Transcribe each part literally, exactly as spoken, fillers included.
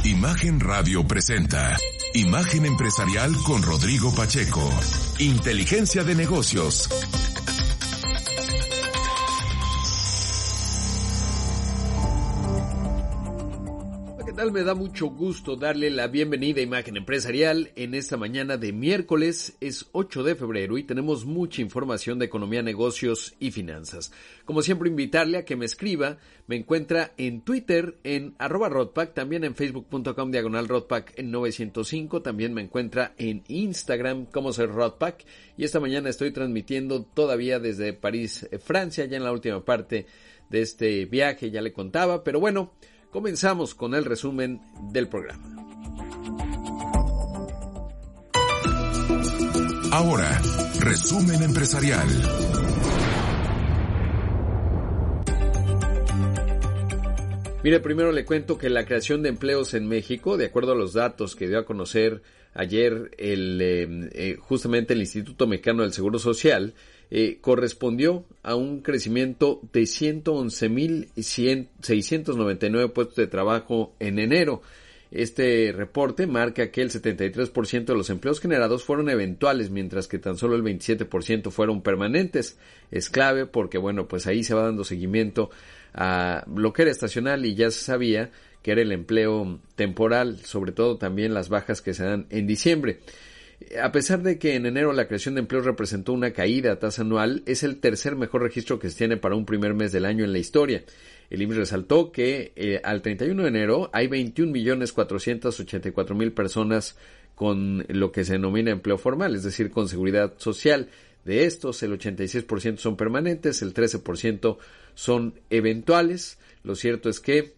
Imagen Radio presenta Imagen Empresarial con Rodrigo Pacheco. Inteligencia de negocios. Me da mucho gusto darle la bienvenida a Imagen Empresarial en esta mañana de miércoles. Es ocho de febrero y tenemos mucha información de economía, negocios y finanzas. Como siempre, invitarle a que me escriba. Me encuentra en Twitter en arroba Rodpack, también en facebook.com diagonal Rodpack en novecientos cinco. También me encuentra en Instagram como ser Rodpack. Y esta mañana estoy transmitiendo todavía desde París, Francia, ya en la última parte de este viaje, ya le contaba. Pero bueno, comenzamos con el resumen del programa. Ahora, resumen empresarial. Mire, primero le cuento que la creación de empleos en México, de acuerdo a los datos que dio a conocer ayer el eh, eh, justamente el Instituto Mexicano del Seguro Social, eh, correspondió a un crecimiento de ciento once mil seiscientos noventa y nueve puestos de trabajo en enero. Este reporte marca que el setenta y tres por ciento de los empleos generados fueron eventuales, mientras que tan solo el veintisiete por ciento fueron permanentes. Es clave porque, bueno, pues ahí se va dando seguimiento a lo que era estacional y ya se sabía que era el empleo temporal, sobre todo también las bajas que se dan en diciembre. A pesar de que en enero la creación de empleos representó una caída a tasa anual, es el tercer mejor registro que se tiene para un primer mes del año en la historia. El I M S S resaltó que eh, al treinta y uno de enero hay veintiún millones cuatrocientos ochenta y cuatro mil personas con lo que se denomina empleo formal, es decir, con seguridad social. De estos, el ochenta y seis por ciento son permanentes, el trece por ciento son eventuales. Lo cierto es que,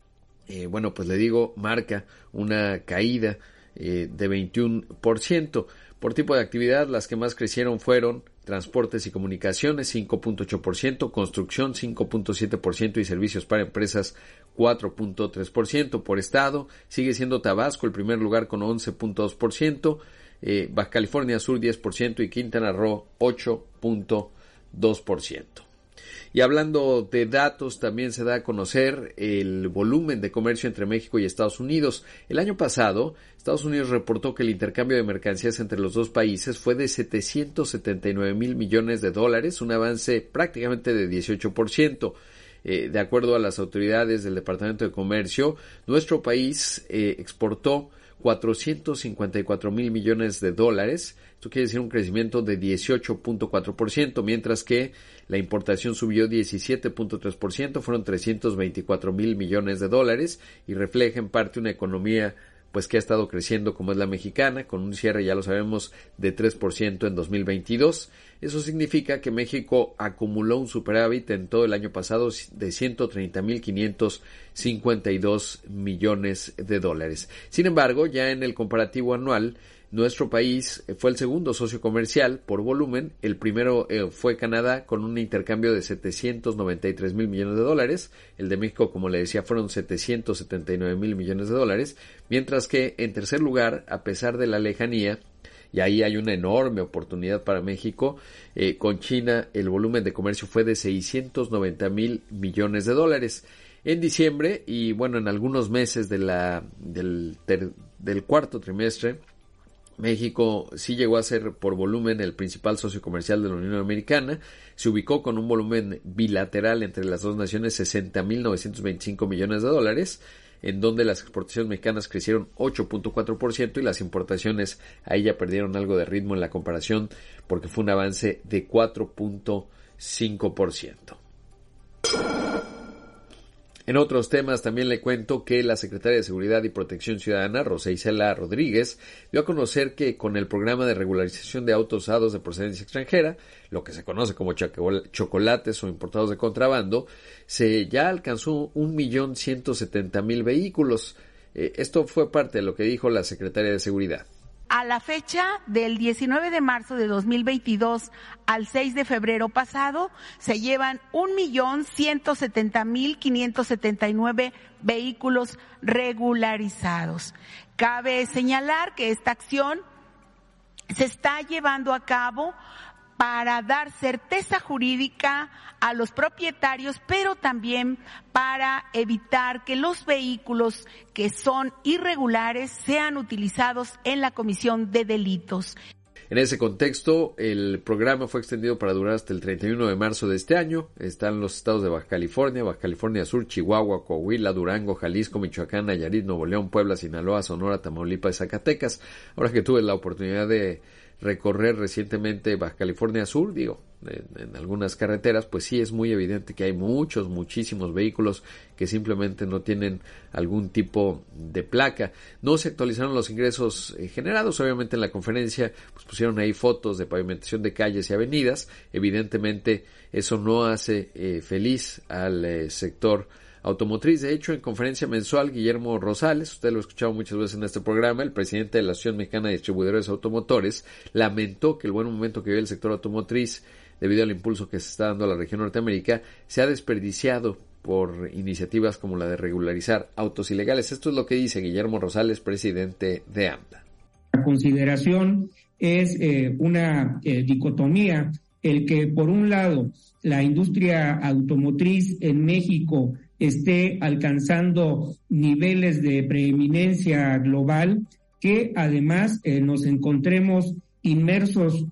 eh, bueno, pues le digo, marca una caída eh, de veintiuno por ciento. Por tipo de actividad, las que más crecieron fueron transportes y comunicaciones, cinco punto ocho por ciento, construcción, cinco punto siete por ciento y servicios para empresas, cuatro punto tres por ciento. Por estado, sigue siendo Tabasco el primer lugar con once punto dos por ciento, eh, Baja California Sur diez por ciento y Quintana Roo ocho punto dos por ciento. Y hablando de datos, también se da a conocer el volumen de comercio entre México y Estados Unidos. El año pasado, Estados Unidos reportó que el intercambio de mercancías entre los dos países fue de setecientos setenta y nueve mil millones de dólares, un avance prácticamente de dieciocho por ciento. Eh, de acuerdo a las autoridades del Departamento de Comercio, nuestro país eh, exportó cuatrocientos cincuenta y cuatro mil millones de dólares. Esto quiere decir un crecimiento de dieciocho punto cuatro por ciento, mientras que la importación subió diecisiete punto tres por ciento, fueron trescientos veinticuatro mil millones de dólares y refleja en parte una economía pues que ha estado creciendo como es la mexicana, con un cierre, ya lo sabemos, de tres por ciento en dos mil veintidós. Eso significa que México acumuló un superávit en todo el año pasado de ciento treinta mil quinientos cincuenta y dos millones de dólares. Sin embargo, ya en el comparativo anual, nuestro país fue el segundo socio comercial por volumen. El primero eh, fue Canadá con un intercambio de setecientos noventa y tres mil millones de dólares. El de México, como le decía, fueron setecientos setenta y nueve mil millones de dólares. Mientras que en tercer lugar, a pesar de la lejanía, y ahí hay una enorme oportunidad para México, eh, con China el volumen de comercio fue de seiscientos noventa mil millones de dólares. En diciembre y bueno, en algunos meses de la, del, ter, del cuarto trimestre, México sí llegó a ser por volumen el principal socio comercial de la Unión Americana. Se ubicó con un volumen bilateral entre las dos naciones sesenta mil novecientos veinticinco millones de dólares, en donde las exportaciones mexicanas crecieron ocho punto cuatro por ciento y las importaciones ahí ya perdieron algo de ritmo en la comparación porque fue un avance de cuatro punto cinco por ciento. En otros temas también le cuento que la secretaria de Seguridad y Protección Ciudadana, Rosa Isela Rodríguez, dio a conocer que con el programa de regularización de autos usados de procedencia extranjera, lo que se conoce como chocolates o importados de contrabando, se ya alcanzó un millón ciento setenta mil vehículos. Eh, esto fue parte de lo que dijo la secretaria de Seguridad. A la fecha del diecinueve de marzo de dos mil veintidós al seis de febrero pasado, se llevan un millón ciento setenta mil quinientos setenta y nueve vehículos regularizados. Cabe señalar que esta acción se está llevando a cabo para dar certeza jurídica a los propietarios, pero también para evitar que los vehículos que son irregulares sean utilizados en la comisión de delitos. En ese contexto, el programa fue extendido para durar hasta el treinta y uno de marzo de este año. Están los estados de Baja California, Baja California Sur, Chihuahua, Coahuila, Durango, Jalisco, Michoacán, Nayarit, Nuevo León, Puebla, Sinaloa, Sonora, Tamaulipas y Zacatecas. Ahora que tuve la oportunidad de recorrer recientemente Baja California Sur, digo, en, en algunas carreteras, pues sí es muy evidente que hay muchos, muchísimos vehículos que simplemente no tienen algún tipo de placa. No se actualizaron los ingresos eh, generados, obviamente en la conferencia pues pusieron ahí fotos de pavimentación de calles y avenidas. Evidentemente eso no hace eh, feliz al eh, sector automotriz. De hecho, en conferencia mensual, Guillermo Rosales, usted lo ha escuchado muchas veces en este programa, el presidente de la Asociación Mexicana de Distribuidores Automotores, lamentó que el buen momento que vive el sector automotriz, debido al impulso que se está dando a la región Norteamérica, se ha desperdiciado por iniciativas como la de regularizar autos ilegales. Esto es lo que dice Guillermo Rosales, presidente de AMDA. La consideración es eh, una eh, dicotomía, el que por un lado la industria automotriz en México esté alcanzando niveles de preeminencia global, que además eh, nos encontremos inmersos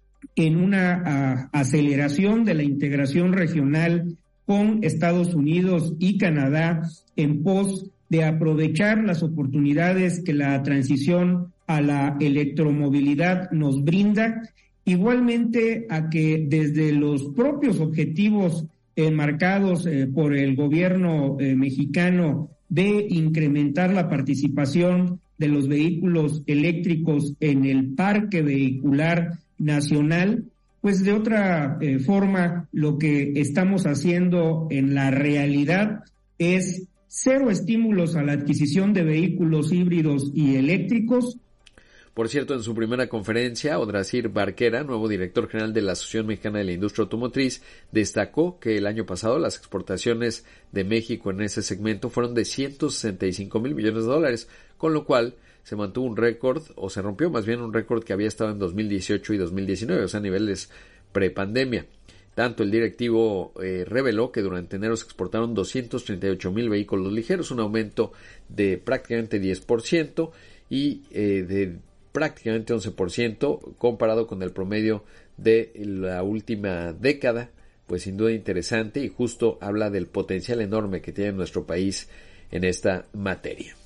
en una uh, aceleración de la integración regional con Estados Unidos y Canadá en pos de aprovechar las oportunidades que la transición a la electromovilidad nos brinda, igualmente a que desde los propios objetivos enmarcados eh, por el gobierno eh, mexicano de incrementar la participación de los vehículos eléctricos en el parque vehicular nacional, pues de otra eh, forma lo que estamos haciendo en la realidad es cero estímulos a la adquisición de vehículos híbridos y eléctricos. Por cierto, en su primera conferencia, Odrasir Barquera, nuevo director general de la Asociación Mexicana de la Industria Automotriz, destacó que el año pasado las exportaciones de México en ese segmento fueron de ciento sesenta y cinco mil millones de dólares, con lo cual se mantuvo un récord, o se rompió más bien un récord que había estado en dos mil dieciocho y dos mil diecinueve, o sea, a niveles prepandemia. Tanto el directivo eh, reveló que durante enero se exportaron doscientos treinta y ocho mil vehículos ligeros, un aumento de prácticamente diez por ciento y eh, de prácticamente once por ciento comparado con el promedio de la última década. Pues sin duda interesante, y justo habla del potencial enorme que tiene nuestro país en esta materia.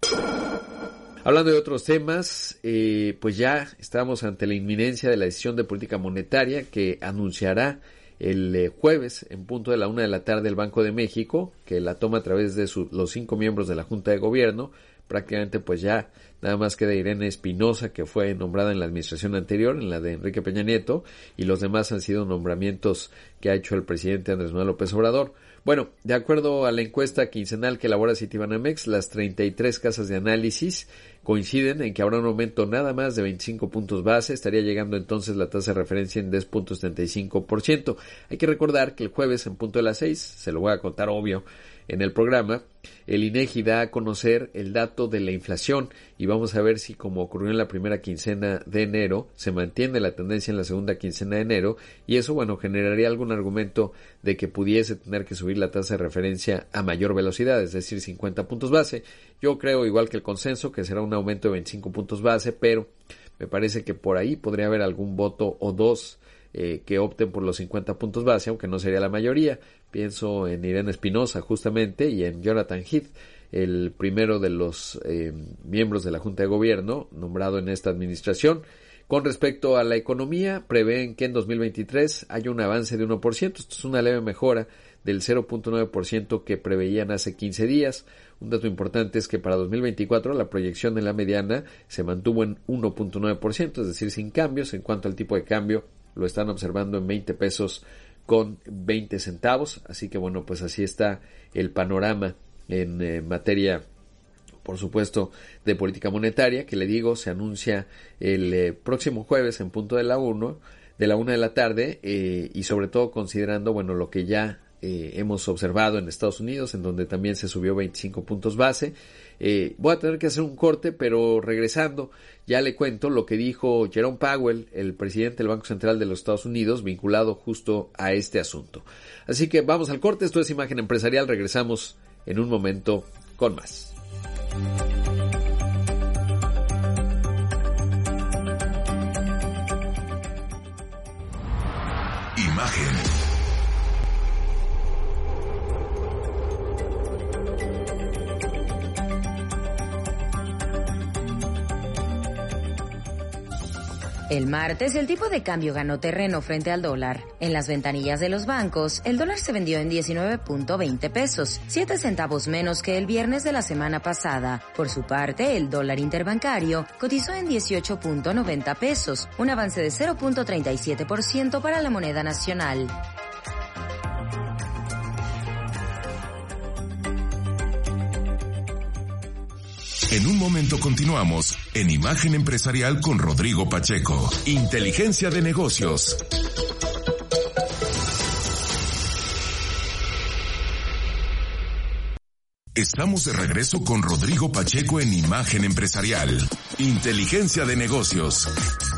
Hablando de otros temas, eh, pues ya estamos ante la inminencia de la decisión de política monetaria que anunciará el eh, jueves en punto de la una de la tarde el Banco de México, que la toma a través de su, los cinco miembros de la Junta de Gobierno. Prácticamente pues ya nada más queda Irene Espinosa, que fue nombrada en la administración anterior, en la de Enrique Peña Nieto, y los demás han sido nombramientos que ha hecho el presidente Andrés Manuel López Obrador. Bueno, de acuerdo a la encuesta quincenal que elabora Citibanamex, las treinta y tres casas de análisis coinciden en que habrá un aumento nada más de veinticinco puntos base, estaría llegando entonces la tasa de referencia en diez punto setenta y cinco por ciento. Hay que recordar que el jueves en punto de las seis, se lo voy a contar obvio en el programa, el INEGI da a conocer el dato de la inflación y vamos a ver si, como ocurrió en la primera quincena de enero, se mantiene la tendencia en la segunda quincena de enero, y eso, bueno, generaría algún argumento de que pudiese tener que subir la tasa de referencia a mayor velocidad, es decir, cincuenta puntos base. Yo creo, igual que el consenso, que será un aumento de veinticinco puntos base, pero me parece que por ahí podría haber algún voto o dos eh, que opten por los cincuenta puntos base, aunque no sería la mayoría. Pienso en Irene Espinosa justamente y en Jonathan Heath, el primero de los eh, miembros de la Junta de Gobierno nombrado en esta administración. Con respecto a la economía, prevén que en dos mil veintitrés haya un avance de uno por ciento. Esto es una leve mejora del cero punto nueve por ciento que preveían hace quince días. Un dato importante es que para dos mil veinticuatro la proyección en la mediana se mantuvo en uno punto nueve por ciento, es decir, sin cambios. En cuanto al tipo de cambio, lo están observando en veinte pesos con veinte centavos. Así que bueno, pues así está el panorama en eh, materia, por supuesto, de política monetaria, que le digo, se anuncia el eh, próximo jueves en punto de la uno, de la una de la tarde, eh, y sobre todo considerando, bueno, lo que ya eh, hemos observado en Estados Unidos, en donde también se subió veinticinco puntos base. Eh, voy a tener que hacer un corte, pero regresando ya le cuento lo que dijo Jerome Powell, el presidente del Banco Central de los Estados Unidos, vinculado justo a este asunto. Así que vamos al corte, esto es Imagen Empresarial, regresamos en un momento con más. Imagen. El martes, el tipo de cambio ganó terreno frente al dólar. En las ventanillas de los bancos, el dólar se vendió en diecinueve punto veinte pesos, siete centavos menos que el viernes de la semana pasada. Por su parte, el dólar interbancario cotizó en dieciocho punto noventa pesos, un avance de cero punto treinta y siete por ciento para la moneda nacional. En un momento continuamos en Imagen Empresarial con Rodrigo Pacheco. Inteligencia de negocios. Estamos de regreso con Rodrigo Pacheco en Imagen Empresarial. Inteligencia de negocios.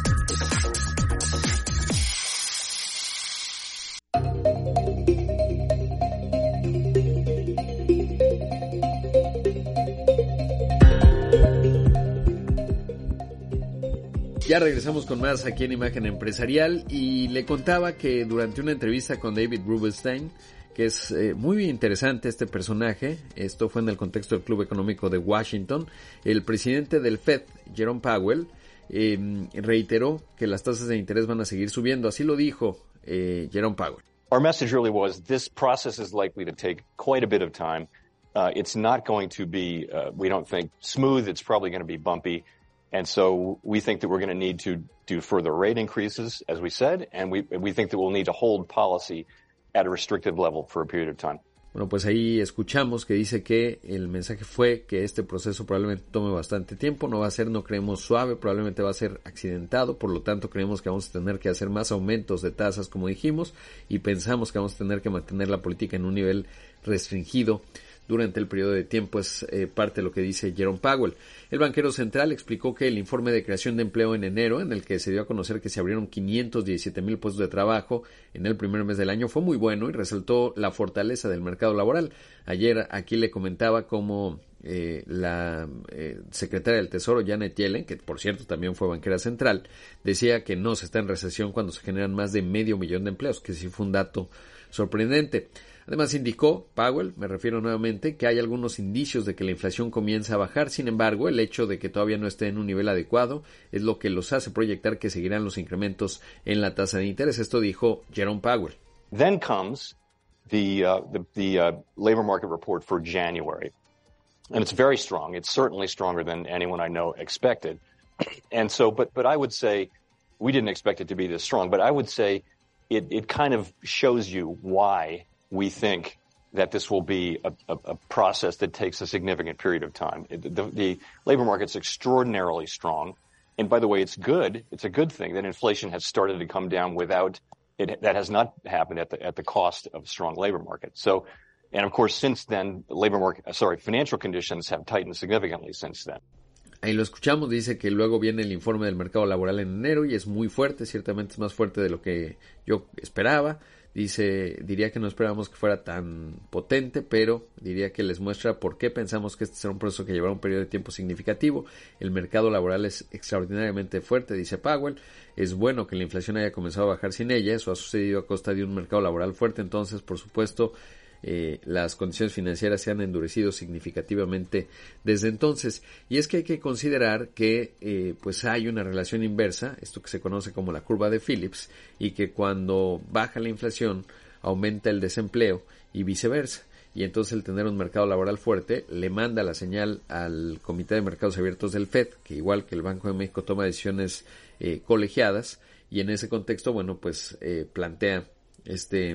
Ya regresamos con más aquí en Imagen Empresarial y le contaba que durante una entrevista con David Rubenstein, que es eh, muy interesante este personaje, esto fue en el contexto del Club Económico de Washington, el presidente del Fed, Jerome Powell, eh, reiteró que las tasas de interés van a seguir subiendo, así lo dijo eh, Jerome Powell. Our message really was this process is likely to take quite a bit of time. Uh, it's not going to be, uh, we don't think, smooth. It's probably going to be bumpy. And so we think that we're going to need to do further rate increases, as we said, and we we think that we'll need to hold policy at a restrictive level for a period of time. Bueno, pues ahí escuchamos que dice que el mensaje fue que este proceso probablemente tome bastante tiempo, no va a ser, no creemos, suave, probablemente va a ser accidentado, por lo tanto creemos que vamos a tener que hacer más aumentos de tasas, como dijimos, y pensamos que vamos a tener que mantener la política en un nivel restringido durante el periodo de tiempo, es eh, parte de lo que dice Jerome Powell. El banquero central explicó que el informe de creación de empleo en enero, en el que se dio a conocer que se abrieron quinientos diecisiete mil puestos de trabajo en el primer mes del año, fue muy bueno y resaltó la fortaleza del mercado laboral. Ayer aquí le comentaba cómo eh, la eh, secretaria del Tesoro, Janet Yellen, que por cierto también fue banquera central, decía que no se está en recesión cuando se generan más de medio millón de empleos, que sí fue un dato sorprendente. Además indicó Powell, me refiero nuevamente, que hay algunos indicios de que la inflación comienza a bajar. Sin embargo, el hecho de que todavía no esté en un nivel adecuado es lo que los hace proyectar que seguirán los incrementos en la tasa de interés. Esto dijo Jerome Powell. Then comes the uh, the, the uh, labor market report for January, and it's very strong. It's certainly stronger than anyone I know expected. And so, but but I would say we didn't expect it to be this strong. But I would say it it kind of shows you why we think that this will be a, a, a process that takes a significant period of time. It, the, the labor market's extraordinarily strong. And by the way, it's good. It's a good thing that inflation has started to come down without it. That has not happened at the, at the cost of a strong labor market. So, and of course, since then, labor market, sorry, financial conditions have tightened significantly since then. Ahí lo escuchamos, dice que luego viene el informe del mercado laboral en enero y es muy fuerte, ciertamente es más fuerte de lo que yo esperaba. Dice, diría que no esperábamos que fuera tan potente, pero diría que les muestra por qué pensamos que este será un proceso que llevará un periodo de tiempo significativo. El mercado laboral es extraordinariamente fuerte, dice Powell. Es bueno que la inflación haya comenzado a bajar sin ella. Eso ha sucedido a costa de un mercado laboral fuerte. Entonces, por supuesto, eh, las condiciones financieras se han endurecido significativamente desde entonces. Y es que hay que considerar que eh, pues hay una relación inversa, esto que se conoce como la curva de Phillips, y que cuando baja la inflación aumenta el desempleo y viceversa. Y entonces el tener un mercado laboral fuerte le manda la señal al Comité de Mercados Abiertos del Fed, que igual que el Banco de México toma decisiones eh, colegiadas, y en ese contexto, bueno, pues eh, plantea este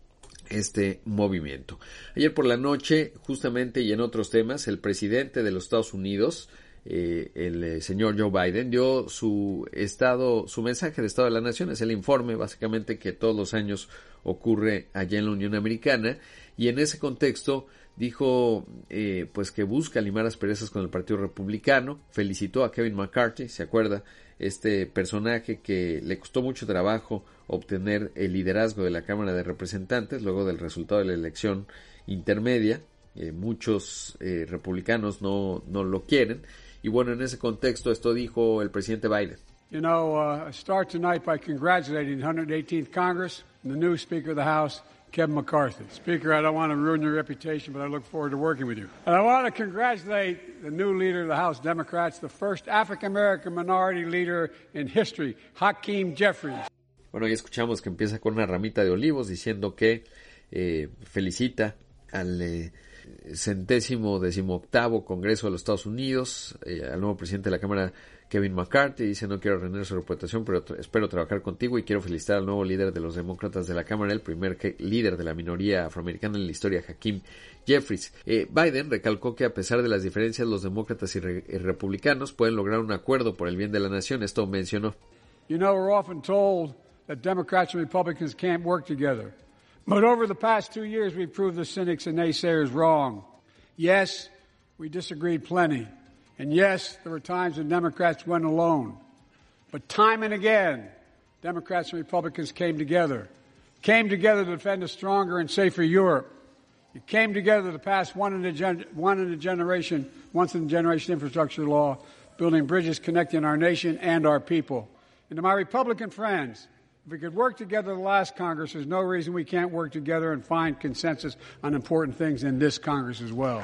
este movimiento. Ayer por la noche, justamente, y en otros temas, el presidente de los Estados Unidos, eh, el eh, señor Joe Biden, dio su estado, su mensaje de Estado de la Nación, es el informe básicamente que todos los años ocurre allá en la Unión Americana, y en ese contexto dijo eh, pues que busca limar asperezas con el Partido Republicano, felicitó a Kevin McCarthy, ¿se acuerda? Este personaje que le costó mucho trabajo obtener el liderazgo de la Cámara de Representantes luego del resultado de la elección intermedia. Eh, muchos eh, republicanos no, no lo quieren. Y bueno, en ese contexto esto dijo el presidente Biden. You know, uh, I start tonight by congratulating the one hundred eighteenth Congress and the new Speaker of the House, Kevin McCarthy. Speaker, I don't want to ruin your reputation, but I look forward to working with you. And I want to congratulate the new leader of the House Democrats, the first African-American minority leader in history, Hakeem Jeffries. Bueno, ya escuchamos que empieza con una ramita de olivos diciendo que eh, felicita al eh, centésimo decimoctavo Congreso de los Estados Unidos, eh, al nuevo presidente de la Cámara, Kevin McCarthy. Dice: no quiero rendir su reputación, pero tra- espero trabajar contigo y quiero felicitar al nuevo líder de los demócratas de la Cámara, el primer que- líder de la minoría afroamericana en la historia, Hakeem Jeffries. Eh, Biden recalcó que a pesar de las diferencias, los demócratas y, re- y republicanos pueden lograr un acuerdo por el bien de la nación. Esto mencionó. You know, we're often told that Democrats and Republicans can't work together. But over the past two years, we've proved the cynics and naysayers wrong. Yes, we disagreed plenty. And yes, there were times when Democrats went alone. But time and again, Democrats and Republicans came together. Came together to defend a stronger and safer Europe. It came together to pass one in a, gen- one in a generation, once in a generation infrastructure law, building bridges connecting our nation and our people. And to my Republican friends, if we could work together the last Congress, there's no reason we can't work together and find consensus on important things in this Congress as well.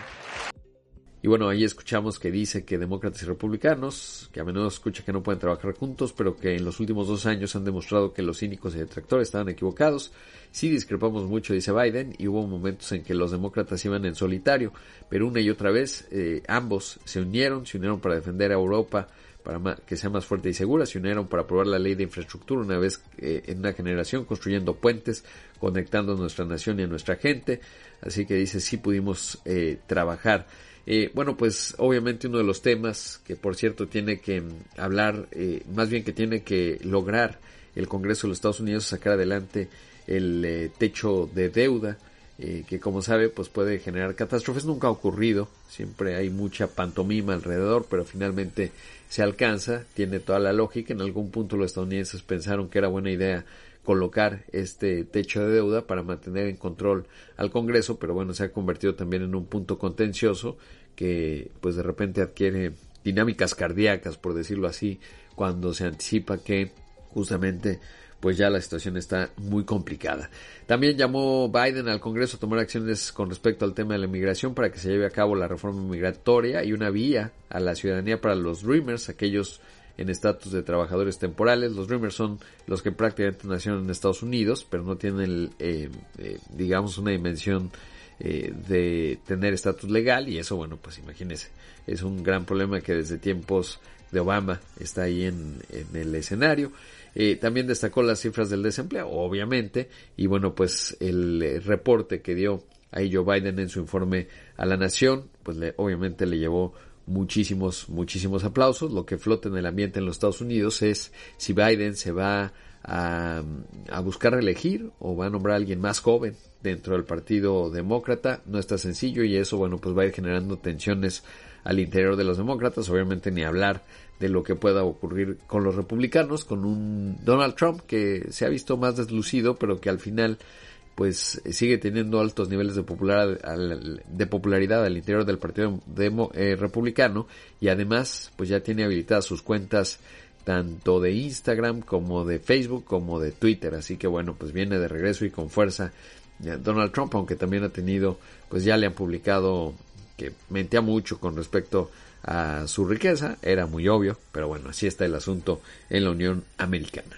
Y bueno, ahí escuchamos que dice que demócratas y republicanos, que a menudo escucha que no pueden trabajar juntos, pero que en los últimos dos años han demostrado que los cínicos y detractores estaban equivocados. Sí discrepamos mucho, dice Biden, y hubo momentos en que los demócratas iban en solitario, pero una y otra vez eh, ambos se unieron, se unieron para defender a Europa, para ma- que sea más fuerte y segura, se unieron para aprobar la ley de infraestructura una vez eh, en una generación, construyendo puentes, conectando a nuestra nación y a nuestra gente. Así que dice, sí pudimos eh, trabajar. Eh, bueno, pues obviamente uno de los temas que, por cierto, tiene que hablar, eh, más bien que tiene que lograr el Congreso de los Estados Unidos, sacar adelante el eh, techo de deuda, eh, que como sabe, pues puede generar catástrofes. Nunca ha ocurrido, siempre hay mucha pantomima alrededor, pero finalmente se alcanza, tiene toda la lógica. En algún punto los estadounidenses pensaron que era buena idea colocar este techo de deuda para mantener en control al Congreso, pero bueno, se ha convertido también en un punto contencioso que pues de repente adquiere dinámicas cardíacas, por decirlo así, cuando se anticipa que justamente pues ya la situación está muy complicada. También llamó Biden al Congreso a tomar acciones con respecto al tema de la inmigración para que se lleve a cabo la reforma migratoria y una vía a la ciudadanía para los Dreamers, aquellos en estatus de trabajadores temporales. Los Dreamers son los que prácticamente nacieron en Estados Unidos, pero no tienen, eh, eh, digamos, una dimensión eh, de tener estatus legal, y eso, bueno, pues imagínense, es un gran problema que desde tiempos de Obama está ahí en, en el escenario. Eh, también destacó las cifras del desempleo, obviamente, y bueno, pues el eh, reporte que dio ahí Joe Biden en su informe a la nación, pues le, obviamente le llevó muchísimos, muchísimos aplausos. Lo que flota en el ambiente en los Estados Unidos es si Biden se va a, a buscar reelegir o va a nombrar a alguien más joven dentro del Partido Demócrata. No está sencillo, y eso, bueno, pues va a ir generando tensiones al interior de los demócratas. Obviamente ni hablar de lo que pueda ocurrir con los republicanos, con un Donald Trump que se ha visto más deslucido, pero que al final pues sigue teniendo altos niveles de, popular, de popularidad al interior del Partido Demo, eh, Republicano, y además pues ya tiene habilitadas sus cuentas tanto de Instagram como de Facebook como de Twitter. Así que bueno, pues viene de regreso y con fuerza Donald Trump, aunque también ha tenido, pues ya le han publicado que mentía mucho con respecto a su riqueza, era muy obvio, pero bueno, así está el asunto en la Unión Americana.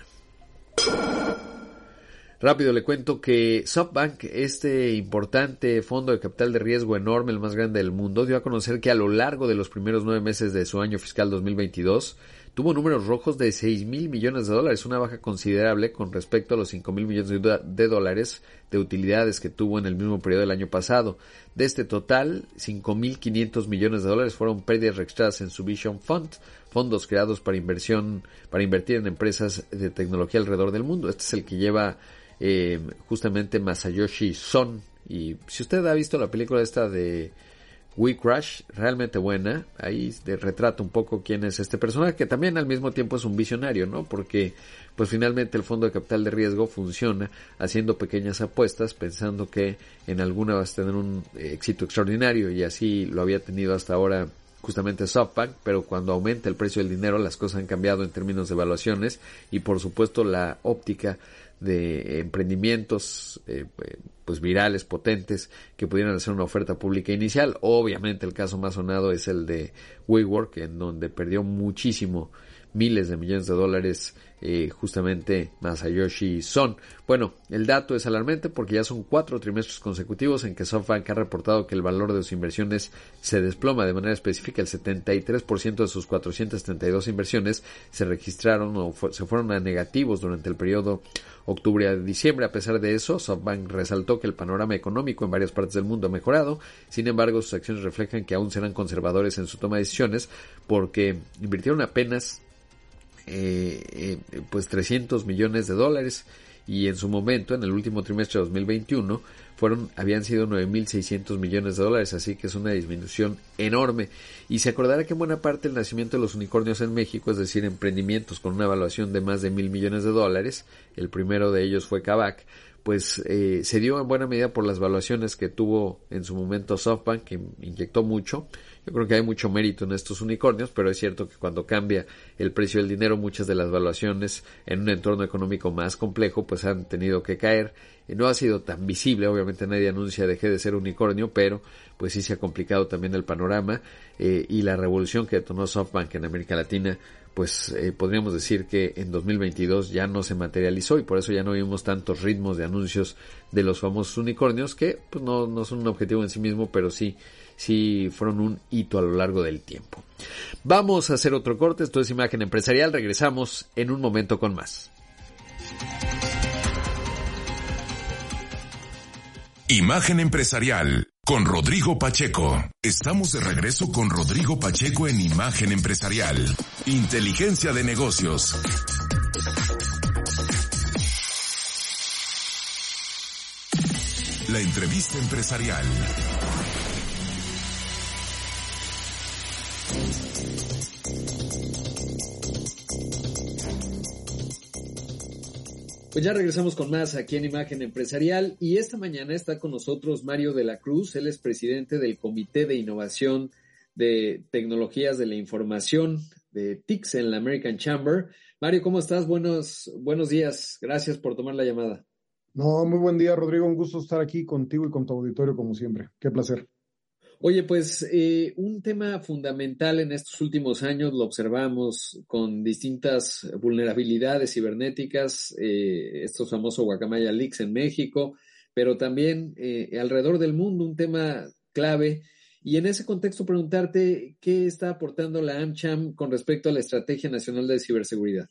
Rápido le cuento que SoftBank, este importante fondo de capital de riesgo enorme, el más grande del mundo, dio a conocer que a lo largo de los primeros nueve meses de su año fiscal dos mil veintidós tuvo números rojos de seis mil millones de dólares, una baja considerable con respecto a los cinco mil millones de dólares de utilidades que tuvo en el mismo periodo del año pasado. De este total, cinco mil quinientos millones de dólares fueron pérdidas registradas en su Vision Fund, fondos creados para inversión, para invertir en empresas de tecnología alrededor del mundo. Este es el que lleva eh, justamente Masayoshi Son, Y si usted ha visto la película esta de We Crash, realmente buena, ahí de retrata un poco quién es este personaje, que también al mismo tiempo es un visionario, ¿no? Porque pues finalmente el fondo de capital de riesgo funciona haciendo pequeñas apuestas, pensando que en alguna vas a tener un éxito extraordinario, y así lo había tenido hasta ahora justamente SoftBank, pero cuando aumenta el precio del dinero las cosas han cambiado en términos de evaluaciones, y por supuesto la óptica de emprendimientos eh, pues virales, potentes, que pudieran hacer una oferta pública inicial. Obviamente el caso más sonado es el de WeWork, en donde perdió muchísimo, miles de millones de dólares eh, justamente Masayoshi Son. Bueno, el dato es alarmante porque ya son cuatro trimestres consecutivos en que SoftBank ha reportado que el valor de sus inversiones se desploma. De manera específica, el setenta y tres por ciento de sus cuatrocientas treinta y dos inversiones se registraron o fu- se fueron a negativos durante el periodo octubre a diciembre. A pesar de eso, SoftBank resaltó que el panorama económico en varias partes del mundo ha mejorado. Sin embargo, sus acciones reflejan que aún serán conservadores en su toma de decisiones, porque invirtieron apenas Eh, eh, pues trescientos millones de dólares, y en su momento, en el último trimestre de dos mil veintiuno, fueron, habían sido nueve mil seiscientos millones de dólares, así que es una disminución enorme. Y se acordará que en buena parte el nacimiento de los unicornios en México, es decir, emprendimientos con una evaluación de más de mil millones de dólares, el primero de ellos fue Kavak, pues eh, se dio en buena medida por las valuaciones que tuvo en su momento SoftBank, que inyectó mucho. Yo creo que hay mucho mérito en estos unicornios, pero es cierto que cuando cambia el precio del dinero, muchas de las valuaciones en un entorno económico más complejo pues han tenido que caer. Eh, no ha sido tan visible, obviamente nadie anuncia dejé de ser unicornio, pero pues sí se ha complicado también el panorama, eh, y la revolución que detonó SoftBank en América Latina, pues eh, podríamos decir que en dos mil veintidós ya no se materializó, y por eso ya no vimos tantos ritmos de anuncios de los famosos unicornios, que pues no, no son un objetivo en sí mismo, pero sí sí fueron un hito a lo largo del tiempo. Vamos a hacer otro corte. Esto es Imagen Empresarial. Regresamos en un momento con más. Imagen Empresarial con Rodrigo Pacheco. Estamos de regreso con Rodrigo Pacheco en Imagen Empresarial. Inteligencia de negocios. La entrevista empresarial. Pues ya regresamos con más aquí en Imagen Empresarial, y esta mañana está con nosotros Mario de la Cruz. Él es presidente del Comité de Innovación de Tecnologías de la Información de T I C S en la American Chamber. Mario, ¿cómo estás? Buenos, buenos días. Gracias por tomar la llamada. No, muy buen día, Rodrigo. Un gusto estar aquí contigo y con tu auditorio como siempre. Qué placer. Oye, pues eh, un tema fundamental en estos últimos años lo observamos con distintas vulnerabilidades cibernéticas, eh, estos famosos Guacamaya Leaks en México, pero también eh, alrededor del mundo, un tema clave. Y en ese contexto preguntarte qué está aportando la AmCham con respecto a la Estrategia Nacional de Ciberseguridad.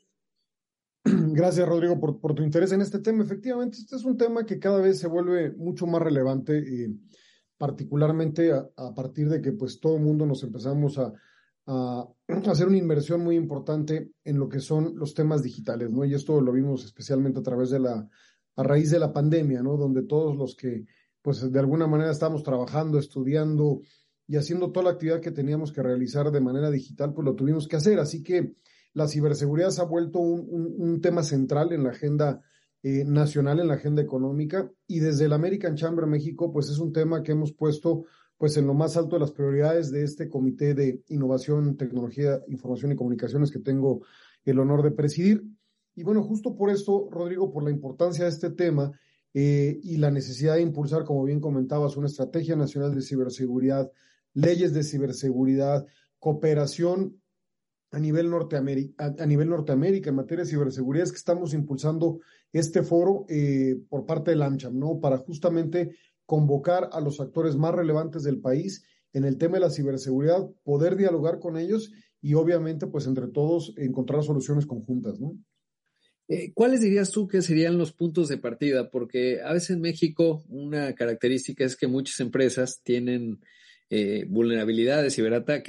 Gracias, Rodrigo, por, por tu interés en este tema. Efectivamente, este es un tema que cada vez se vuelve mucho más relevante, eh, particularmente a, a partir de que pues todo el mundo nos empezamos a, a hacer una inversión muy importante en lo que son los temas digitales, ¿no? Y esto lo vimos especialmente a través de la, a raíz de la pandemia, ¿no? Donde todos los que pues de alguna manera estábamos trabajando, estudiando y haciendo toda la actividad que teníamos que realizar de manera digital, pues lo tuvimos que hacer. Así que la ciberseguridad se ha vuelto un, un, un tema central en la agenda eh, nacional, en la agenda económica, y desde la American Chamber México, pues es un tema que hemos puesto pues en lo más alto de las prioridades de este Comité de Innovación, Tecnología, Información y Comunicaciones que tengo el honor de presidir. Y bueno, justo por esto, Rodrigo, por la importancia de este tema eh, y la necesidad de impulsar, como bien comentabas, una estrategia nacional de ciberseguridad, leyes de ciberseguridad, cooperación a nivel Norteamérica, a, a nivel Norteamérica en materia de ciberseguridad, es que estamos impulsando este foro eh, por parte del AmCham, ¿no? Para justamente convocar a los actores más relevantes del país en el tema de la ciberseguridad, poder dialogar con ellos y obviamente, pues entre todos, encontrar soluciones conjuntas, ¿no? Eh, ¿Cuáles dirías tú que serían los puntos de partida? Porque a veces en México una característica es que muchas empresas tienen eh, vulnerabilidades, ciberataques,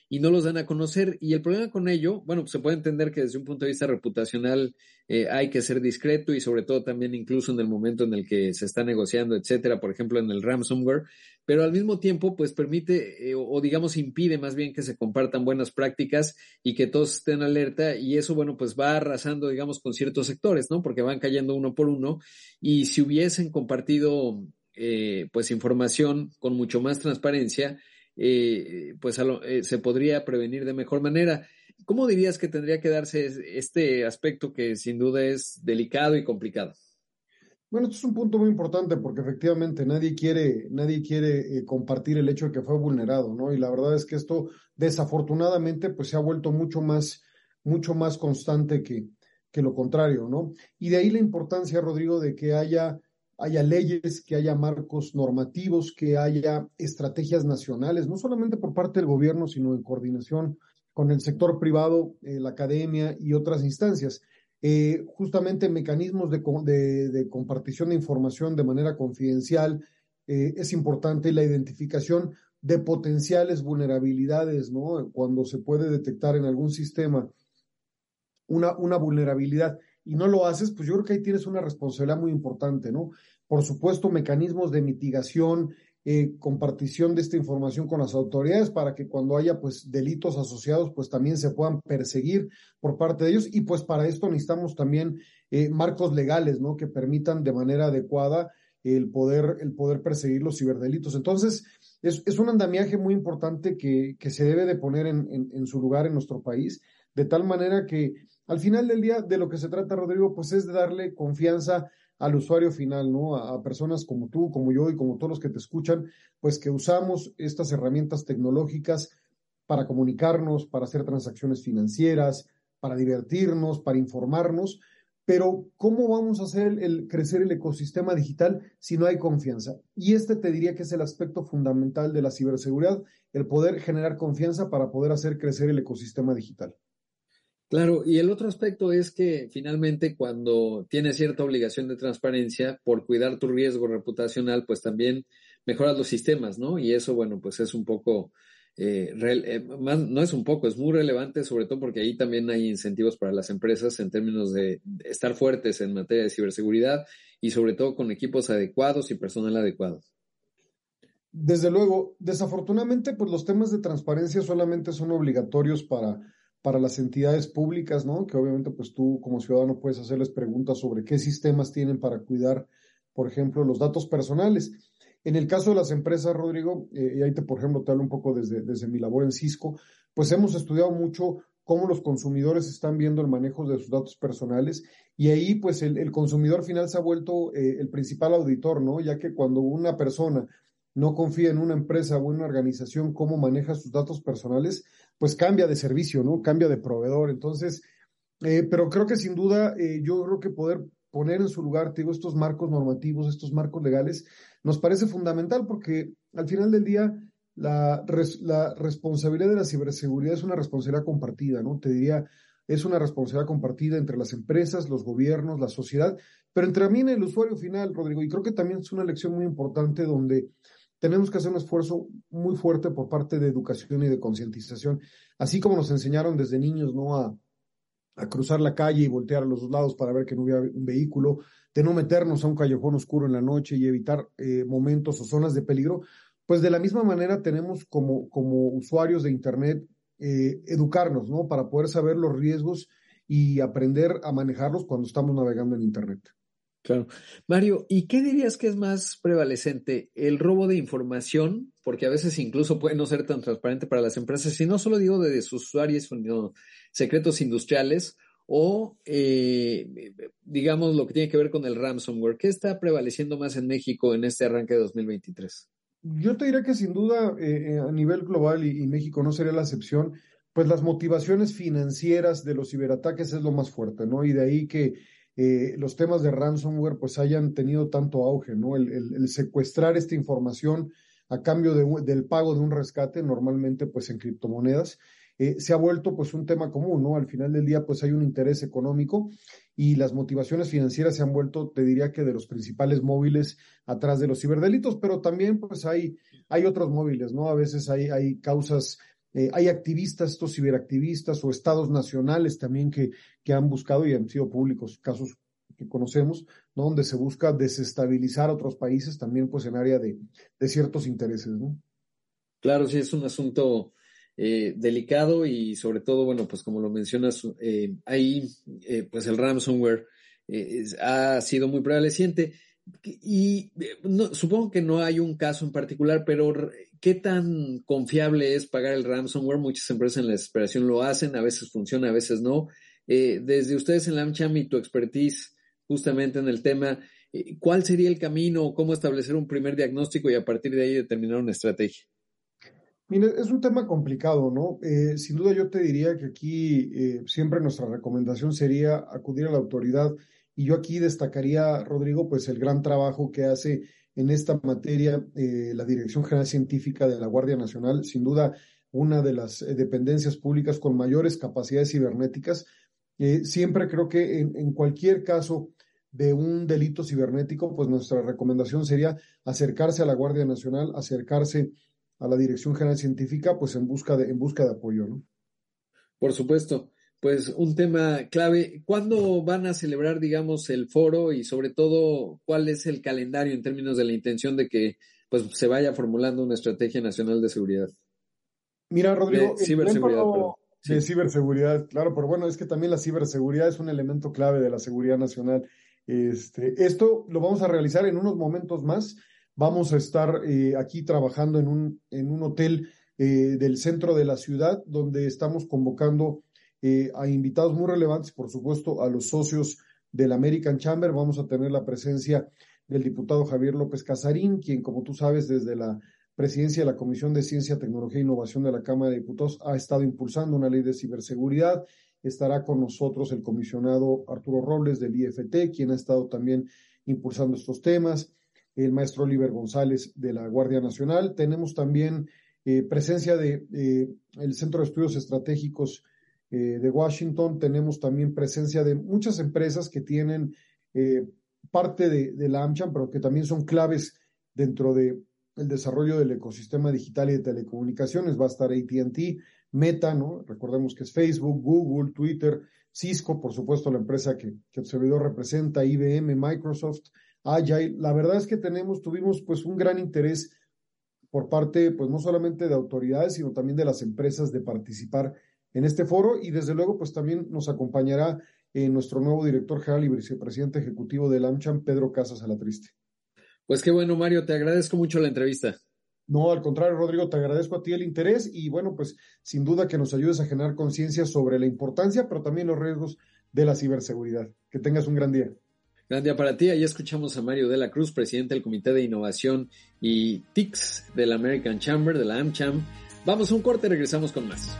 y no los dan a conocer. Y el problema con ello, bueno, pues se puede entender que desde un punto de vista reputacional eh, hay que ser discreto y sobre todo también incluso en el momento en el que se está negociando, etcétera, por ejemplo en el ransomware, pero al mismo tiempo pues permite eh, o, o digamos impide más bien que se compartan buenas prácticas y que todos estén alerta, y eso bueno pues va arrasando digamos con ciertos sectores, ¿no? Porque van cayendo uno por uno, y si hubiesen compartido eh, pues información con mucho más transparencia, Eh, pues a lo, eh, se podría prevenir de mejor manera. ¿Cómo dirías que tendría que darse este aspecto que sin duda es delicado y complicado? Bueno, esto es un punto muy importante porque efectivamente nadie quiere, nadie quiere eh, compartir el hecho de que fue vulnerado, ¿no? Y la verdad es que esto desafortunadamente pues se ha vuelto mucho más, mucho más constante que, que lo contrario, ¿no? Y de ahí la importancia, Rodrigo, de que haya haya leyes, que haya marcos normativos, que haya estrategias nacionales, no solamente por parte del gobierno, sino en coordinación con el sector privado, eh, la academia y otras instancias. Eh, justamente mecanismos de, de, de compartición de información de manera confidencial, eh, es importante la identificación de potenciales vulnerabilidades, ¿no? Cuando se puede detectar en algún sistema una, una vulnerabilidad y no lo haces, pues yo creo que ahí tienes una responsabilidad muy importante, ¿no? Por supuesto, mecanismos de mitigación, eh, compartición de esta información con las autoridades para que cuando haya pues delitos asociados, pues también se puedan perseguir por parte de ellos, y pues para esto necesitamos también eh, marcos legales, ¿no? Que permitan de manera adecuada el poder, el poder perseguir los ciberdelitos. Entonces, es, es un andamiaje muy importante que, que se debe de poner en, en, en su lugar en nuestro país, de tal manera que al final del día de lo que se trata, Rodrigo, pues es de darle confianza al usuario final, ¿no? A, a personas como tú, como yo y como todos los que te escuchan, pues que usamos estas herramientas tecnológicas para comunicarnos, para hacer transacciones financieras, para divertirnos, para informarnos, pero ¿cómo vamos a hacer el, el crecer el ecosistema digital si no hay confianza? Y este te diría que es el aspecto fundamental de la ciberseguridad, el poder generar confianza para poder hacer crecer el ecosistema digital. Claro, y el otro aspecto es que finalmente cuando tienes cierta obligación de transparencia por cuidar tu riesgo reputacional, pues también mejoras los sistemas, ¿no? Y eso, bueno, pues es un poco, eh, re, eh, más, no es un poco, es muy relevante, sobre todo porque ahí también hay incentivos para las empresas en términos de, de estar fuertes en materia de ciberseguridad y sobre todo con equipos adecuados y personal adecuado. Desde luego, desafortunadamente, pues los temas de transparencia solamente son obligatorios para para las entidades públicas, ¿no? Que obviamente pues tú como ciudadano puedes hacerles preguntas sobre qué sistemas tienen para cuidar, por ejemplo, los datos personales. En el caso de las empresas, Rodrigo, eh, y ahí te, por ejemplo, te hablo un poco desde, desde mi labor en Cisco, pues hemos estudiado mucho cómo los consumidores están viendo el manejo de sus datos personales, y ahí pues el, el consumidor final se ha vuelto eh, el principal auditor, ¿no? Ya que cuando una persona no confía en una empresa o en una organización cómo maneja sus datos personales, pues cambia de servicio, ¿no? Cambia de proveedor. Entonces, eh, pero creo que sin duda, eh, yo creo que poder poner en su lugar, te digo, estos marcos normativos, estos marcos legales, nos parece fundamental porque al final del día la, res, la responsabilidad de la ciberseguridad es una responsabilidad compartida, ¿no? Te diría, es una responsabilidad compartida entre las empresas, los gobiernos, la sociedad, pero entre también el usuario final, Rodrigo, y creo que también es una lección muy importante donde tenemos que hacer un esfuerzo muy fuerte por parte de educación y de concientización, así como nos enseñaron desde niños, ¿no? A, a cruzar la calle y voltear a los dos lados para ver que no hubiera un vehículo, de no meternos a un callejón oscuro en la noche y evitar eh, momentos o zonas de peligro, pues de la misma manera tenemos como, como usuarios de Internet eh, educarnos, ¿no? Para poder saber los riesgos y aprender a manejarlos cuando estamos navegando en Internet. Claro. Mario, ¿y qué dirías que es más prevalecente? ¿El robo de información? Porque a veces incluso puede no ser tan transparente para las empresas, y no solo digo de sus usuarios, sino secretos industriales, o eh, digamos lo que tiene que ver con el ransomware. ¿Qué está prevaleciendo más en México en este arranque de dos mil veintitrés? Yo te diría que sin duda eh, a nivel global, y, y México no sería la excepción, pues las motivaciones financieras de los ciberataques es lo más fuerte, ¿no? Y de ahí que Eh, los temas de ransomware pues hayan tenido tanto auge, ¿no? El, el, el secuestrar esta información a cambio de, del pago de un rescate, normalmente pues en criptomonedas, eh, se ha vuelto pues un tema común, ¿no? Al final del día pues hay un interés económico y las motivaciones financieras se han vuelto, te diría que de los principales móviles atrás de los ciberdelitos, pero también pues hay, hay otros móviles, ¿no? A veces hay, hay causas Eh, hay activistas, estos ciberactivistas o estados nacionales también que, que han buscado y han sido públicos casos que conocemos, ¿no? Donde se busca desestabilizar a otros países también pues en área de, de ciertos intereses, ¿no? Claro, sí, es un asunto eh, delicado y sobre todo, bueno, pues como lo mencionas, eh, ahí eh, pues el ransomware eh, es, ha sido muy prevaleciente y eh, no, supongo que no hay un caso en particular, pero ¿qué tan confiable es pagar el ransomware? Muchas empresas en la desesperación lo hacen, a veces funciona, a veces no. Eh, desde ustedes en la AmCham y tu expertise justamente en el tema, ¿cuál sería el camino? ¿Cómo establecer un primer diagnóstico y a partir de ahí determinar una estrategia? Mire, es un tema complicado, ¿no? Eh, sin duda yo te diría que aquí eh, siempre nuestra recomendación sería acudir a la autoridad y yo aquí destacaría, Rodrigo, pues el gran trabajo que hace en esta materia eh, la Dirección General Científica de la Guardia Nacional, sin duda una de las eh, dependencias públicas con mayores capacidades cibernéticas. Eh, siempre creo que en, en cualquier caso de un delito cibernético, pues nuestra recomendación sería acercarse a la Guardia Nacional, acercarse a la Dirección General Científica, pues en busca de, en busca de apoyo, ¿no? Por supuesto, pues un tema clave. ¿Cuándo van a celebrar, digamos, el foro y sobre todo cuál es el calendario en términos de la intención de que pues se vaya formulando una estrategia nacional de seguridad? Mira, Rodrigo, de ciberseguridad, perdón. De sí. ciberseguridad, claro, pero bueno, es que también la ciberseguridad es un elemento clave de la seguridad nacional. Este, esto lo vamos a realizar en unos momentos más. Vamos a estar eh, aquí trabajando en un, en un hotel eh, del centro de la ciudad, donde estamos convocando eh, a invitados muy relevantes, por supuesto, a los socios del American Chamber. Vamos a tener la presencia del diputado Javier López Casarín, quien, como tú sabes, desde la presidencia de la Comisión de Ciencia, Tecnología e Innovación de la Cámara de Diputados ha estado impulsando una ley de ciberseguridad. Estará con nosotros el comisionado Arturo Robles del I F T, quien ha estado también impulsando estos temas, el maestro Oliver González de la Guardia Nacional. Tenemos también eh, presencia de eh, el Centro de Estudios Estratégicos eh, de Washington. Tenemos también presencia de muchas empresas que tienen eh, parte de, de la AmCham, pero que también son claves dentro de el desarrollo del ecosistema digital y de telecomunicaciones. Va a estar A T and T, Meta, ¿no? Recordemos que es Facebook, Google, Twitter, Cisco, por supuesto, la empresa que, que el servidor representa, I B M, Microsoft, Agile. La verdad es que tenemos, tuvimos pues un gran interés por parte, pues no solamente de autoridades, sino también de las empresas de participar en este foro y desde luego pues también nos acompañará eh, nuestro nuevo director general y vicepresidente ejecutivo del AmCham, Pedro Casas Alatriste. Pues qué bueno, Mario, te agradezco mucho la entrevista. No, al contrario, Rodrigo, te agradezco a ti el interés y bueno, pues sin duda que nos ayudes a generar conciencia sobre la importancia, pero también los riesgos de la ciberseguridad. Que tengas un gran día. Gran día para ti. Ahí escuchamos a Mario de la Cruz, presidente del Comité de Innovación y T I C S de la American Chamber, de la AmCham. Vamos a un corte y regresamos con más.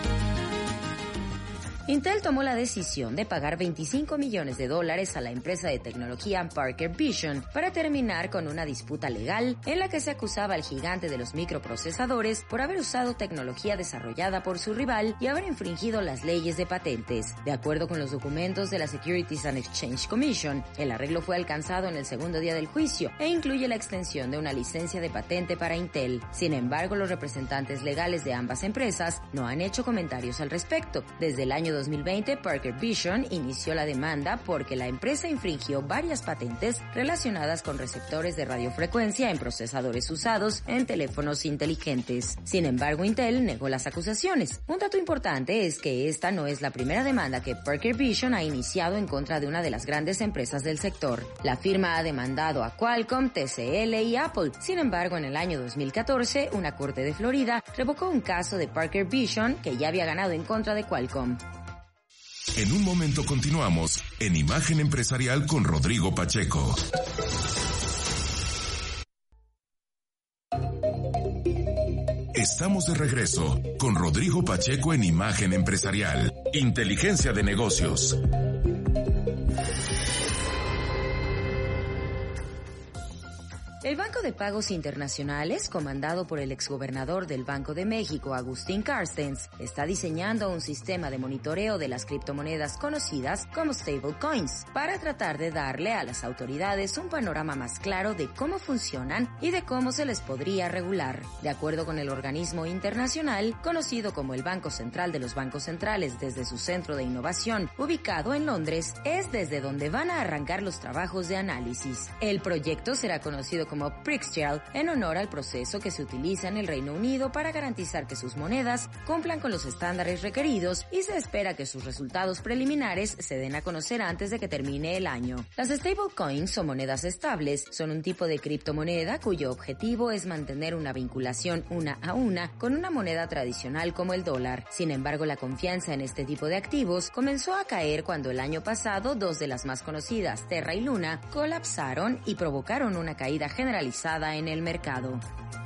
Intel tomó la decisión de pagar veinticinco millones de dólares a la empresa de tecnología Parker Vision para terminar con una disputa legal en la que se acusaba al gigante de los microprocesadores por haber usado tecnología desarrollada por su rival y haber infringido las leyes de patentes. De acuerdo con los documentos de la Securities and Exchange Commission, el arreglo fue alcanzado en el segundo día del juicio e incluye la extensión de una licencia de patente para Intel. Sin embargo, los representantes legales de ambas empresas no han hecho comentarios al respecto. Desde el año dos mil veinte, Parker Vision inició la demanda porque la empresa infringió varias patentes relacionadas con receptores de radiofrecuencia en procesadores usados en teléfonos inteligentes. Sin embargo, Intel negó las acusaciones. Un dato importante es que esta no es la primera demanda que Parker Vision ha iniciado en contra de una de las grandes empresas del sector. La firma ha demandado a Qualcomm, T C L y Apple. Sin embargo, en el año dos mil catorce, una corte de Florida revocó un caso de Parker Vision que ya había ganado en contra de Qualcomm. En un momento continuamos en Imagen Empresarial con Rodrigo Pacheco. Estamos de regreso con Rodrigo Pacheco en Imagen Empresarial. Inteligencia de negocios. El Banco de Pagos Internacionales, comandado por el exgobernador del Banco de México, Agustín Carstens, está diseñando un sistema de monitoreo de las criptomonedas conocidas como stablecoins para tratar de darle a las autoridades un panorama más claro de cómo funcionan y de cómo se les podría regular. De acuerdo con el organismo internacional, conocido como el Banco Central de los Bancos Centrales desde su centro de innovación, ubicado en Londres, es desde donde van a arrancar los trabajos de análisis. El proyecto será conocido como Prixgel en honor al proceso que se utiliza en el Reino Unido para garantizar que sus monedas cumplan con los estándares requeridos y se espera que sus resultados preliminares se den a conocer antes de que termine el año. Las stablecoins o monedas estables son un tipo de criptomoneda cuyo objetivo es mantener una vinculación una a una con una moneda tradicional como el dólar. Sin embargo, la confianza en este tipo de activos comenzó a caer cuando el año pasado dos de las más conocidas, Terra y Luna, colapsaron y provocaron una caída generalizada en el mercado.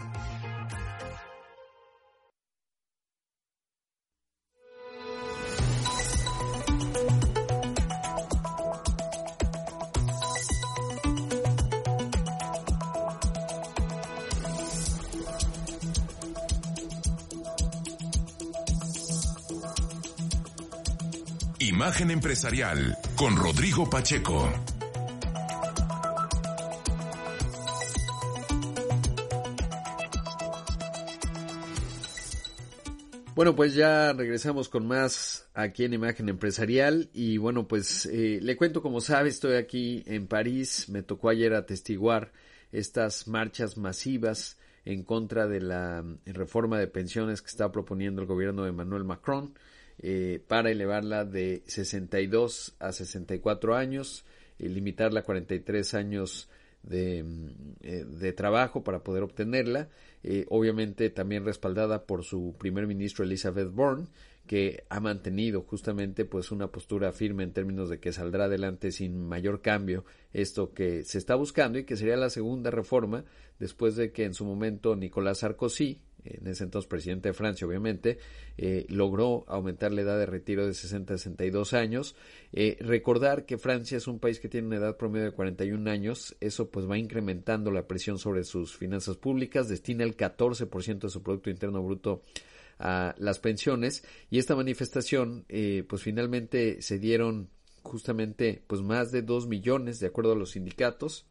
Imagen Empresarial con Rodrigo Pacheco. Bueno, pues ya regresamos con más aquí en Imagen Empresarial y bueno, pues eh, le cuento, como sabe, estoy aquí en París. Me tocó ayer atestiguar estas marchas masivas en contra de la reforma de pensiones que está proponiendo el gobierno de Emmanuel Macron. Eh, para elevarla de sesenta y dos a sesenta y cuatro años, eh, limitarla a cuarenta y tres años de, eh, de trabajo para poder obtenerla, eh, obviamente también respaldada por su primer ministro Elizabeth Borne, que ha mantenido justamente pues una postura firme en términos de que saldrá adelante sin mayor cambio esto que se está buscando y que sería la segunda reforma después de que en su momento Nicolas Sarkozy, en ese entonces presidente de Francia, obviamente, eh, logró aumentar la edad de retiro de sesenta a sesenta y dos años. Eh, recordar que Francia es un país que tiene una edad promedio de cuarenta y un años, eso pues va incrementando la presión sobre sus finanzas públicas, destina el catorce por ciento de su Producto Interno Bruto a las pensiones, y esta manifestación eh, pues finalmente se dieron justamente pues más de dos millones, de acuerdo a los sindicatos,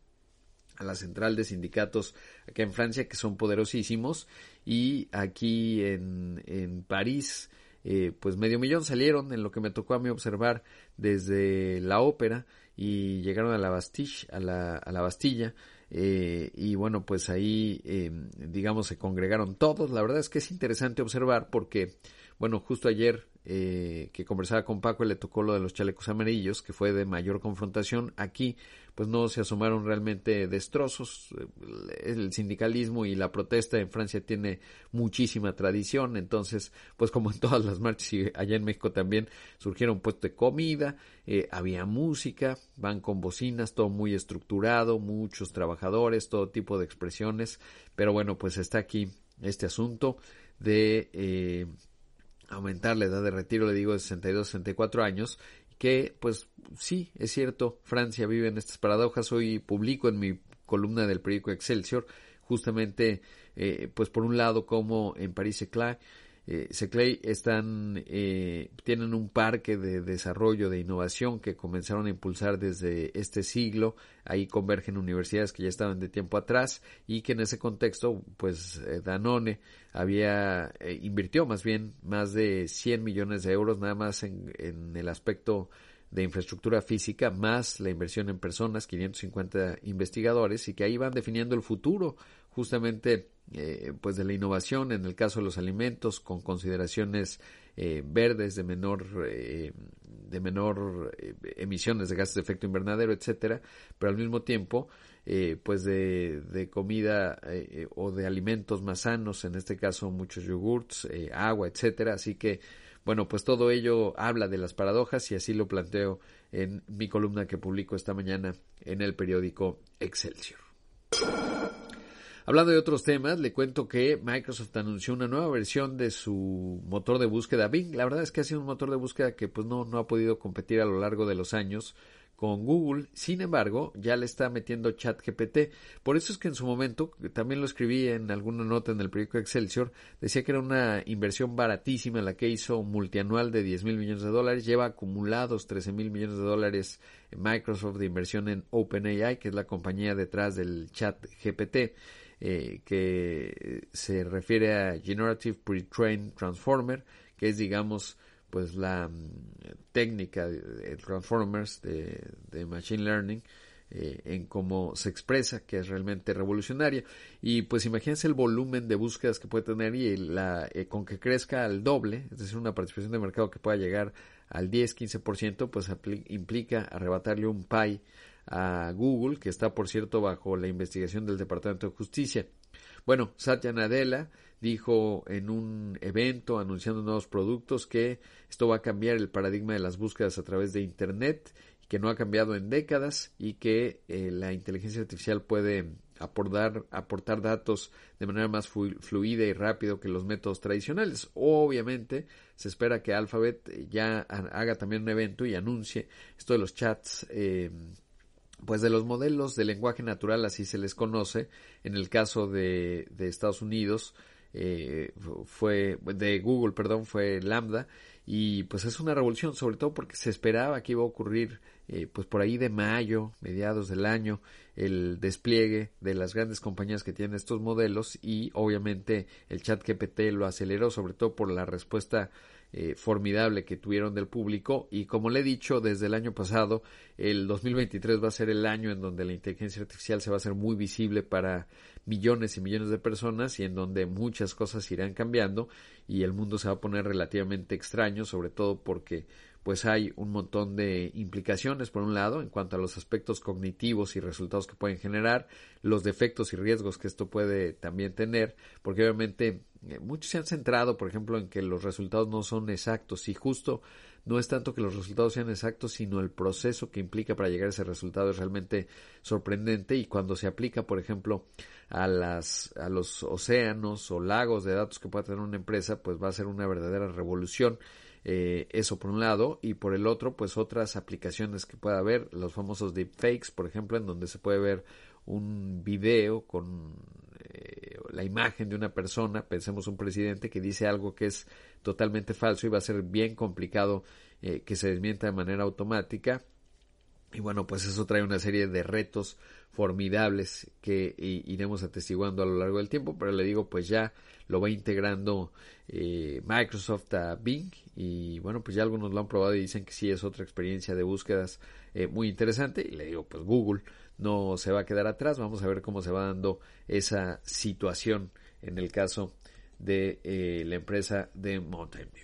a la central de sindicatos acá en Francia, que son poderosísimos, y aquí en, en París eh, pues medio millón salieron, en lo que me tocó a mí observar desde la ópera, y llegaron a la Bastille, a la, a la Bastilla, eh, y bueno, pues ahí eh, digamos se congregaron todos. La verdad es que es interesante observar porque, bueno, justo ayer eh, que conversaba con Paco, le tocó lo de los chalecos amarillos, que fue de mayor confrontación. Aquí pues no se asomaron realmente destrozos. El sindicalismo y la protesta en Francia tiene muchísima tradición, entonces pues como en todas las marchas y allá en México también surgieron puestos de comida, eh, había música, van con bocinas, todo muy estructurado, muchos trabajadores, todo tipo de expresiones, pero bueno, pues está aquí este asunto de eh, aumentar la edad de retiro, le digo, de sesenta y dos a sesenta y cuatro años, que pues sí, es cierto, Francia vive en estas paradojas. Hoy publico en mi columna del periódico Excelsior justamente eh, pues por un lado como en París-Saclay eh, Saclay están eh, tienen un parque de desarrollo de innovación que comenzaron a impulsar desde este siglo. Ahí convergen universidades que ya estaban de tiempo atrás y que en ese contexto pues eh, Danone había eh, invirtió más bien más de cien millones de euros nada más en, en el aspecto de infraestructura física, más la inversión en personas, quinientos cincuenta investigadores, y que ahí van definiendo el futuro justamente eh, pues de la innovación en el caso de los alimentos, con consideraciones eh, verdes, de menor eh, de menor eh, emisiones de gases de efecto invernadero, etcétera, pero al mismo tiempo eh, pues de, de comida eh, o de alimentos más sanos, en este caso muchos yogurts, eh, agua, etcétera. Así que bueno, pues todo ello habla de las paradojas y así lo planteo en mi columna que publico esta mañana en el periódico Excelsior. Hablando de otros temas, le cuento que Microsoft anunció una nueva versión de su motor de búsqueda Bing. La verdad es que ha sido un motor de búsqueda que pues no, no ha podido competir a lo largo de los años con Google. Sin embargo, ya le está metiendo ChatGPT. Por eso es que en su momento, también lo escribí en alguna nota en el periódico Excelsior, decía que era una inversión baratísima la que hizo, multianual de diez mil millones de dólares. Lleva acumulados trece mil millones de dólares en Microsoft de inversión en OpenAI, que es la compañía detrás del ChatGPT, eh, que se refiere a Generative Pre-trained Transformer, que es, digamos, pues la um, técnica de, de Transformers de, de Machine Learning, eh, en cómo se expresa, que es realmente revolucionaria. Y pues imagínense el volumen de búsquedas que puede tener, y la eh, con que crezca al doble, es decir, una participación de mercado que pueda llegar al diez a quince por ciento, pues implica arrebatarle un pie a Google, que está, por cierto, bajo la investigación del Departamento de Justicia. Bueno, Satya Nadella dijo en un evento anunciando nuevos productos que esto va a cambiar el paradigma de las búsquedas a través de Internet, que no ha cambiado en décadas, y que eh, la inteligencia artificial puede aportar, aportar datos de manera más fluida y rápido que los métodos tradicionales. Obviamente se espera que Alphabet ya haga también un evento y anuncie esto de los chats, eh, pues de los modelos de lenguaje natural, así se les conoce. En el caso de, de Estados Unidos, eh, fue de Google, perdón, fue Lambda, y pues es una revolución, sobre todo porque se esperaba que iba a ocurrir eh, pues por ahí de mayo, mediados del año, el despliegue de las grandes compañías que tienen estos modelos, y obviamente el ChatGPT lo aceleró, sobre todo por la respuesta Eh, formidable que tuvieron del público. Y como le he dicho desde el año pasado, el dos mil veintitrés va a ser el año en donde la inteligencia artificial se va a hacer muy visible para millones y millones de personas, y en donde muchas cosas irán cambiando y el mundo se va a poner relativamente extraño, sobre todo porque pues hay un montón de implicaciones, por un lado, en cuanto a los aspectos cognitivos y resultados que pueden generar, los defectos y riesgos que esto puede también tener, porque obviamente eh, muchos se han centrado, por ejemplo, en que los resultados no son exactos, y justo no es tanto que los resultados sean exactos, sino el proceso que implica para llegar a ese resultado es realmente sorprendente. Y cuando se aplica, por ejemplo, a las a los océanos o lagos de datos que pueda tener una empresa, pues va a ser una verdadera revolución. Eh, eso por un lado, y por el otro, pues otras aplicaciones que pueda haber, los famosos deepfakes, por ejemplo, en donde se puede ver un video con eh, la imagen de una persona, pensemos un presidente, que dice algo que es totalmente falso, y va a ser bien complicado eh, que se desmienta de manera automática. Y bueno, pues eso trae una serie de retos formidables que y, iremos atestiguando a lo largo del tiempo, pero le digo, pues ya lo va integrando eh, Microsoft a Bing, y bueno, pues ya algunos lo han probado y dicen que sí es otra experiencia de búsquedas eh, muy interesante. Y le digo, pues Google no se va a quedar atrás. Vamos a ver cómo se va dando esa situación en el caso de eh, la empresa de Mountain View.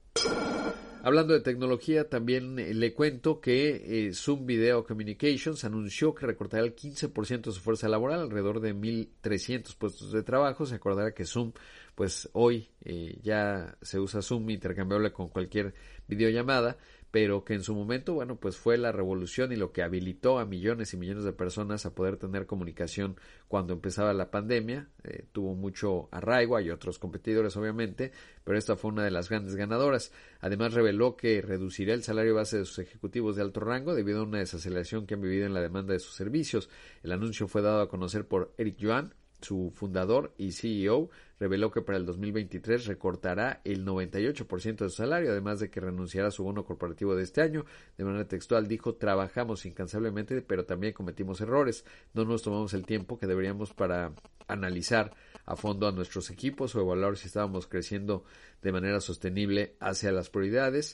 Hablando de tecnología, también eh, le cuento que eh, Zoom Video Communications anunció que recortará el quince por ciento de su fuerza laboral, alrededor de mil trescientos puestos de trabajo. Se acordará que Zoom, pues hoy eh, ya se usa Zoom intercambiable con cualquier videollamada, pero que en su momento, bueno, pues fue la revolución y lo que habilitó a millones y millones de personas a poder tener comunicación cuando empezaba la pandemia. Eh, tuvo mucho arraigo, hay otros competidores obviamente, pero esta fue una de las grandes ganadoras. Además reveló que reducirá el salario base de sus ejecutivos de alto rango debido a una desaceleración que han vivido en la demanda de sus servicios. El anuncio fue dado a conocer por Eric Yuan, su fundador y C E O. Reveló que para el dos mil veintitrés recortará el noventa y ocho por ciento de su salario, además de que renunciará a su bono corporativo de este año. De manera textual dijo: trabajamos incansablemente, pero también cometimos errores. No nos tomamos el tiempo que deberíamos para analizar a fondo a nuestros equipos o evaluar si estábamos creciendo de manera sostenible hacia las prioridades.